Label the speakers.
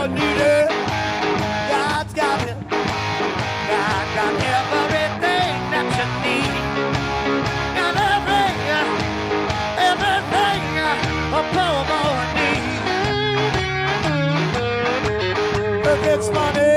Speaker 1: boy needed. God's got it. God got everything that you need. Got everything a poor boy needs. If it's money.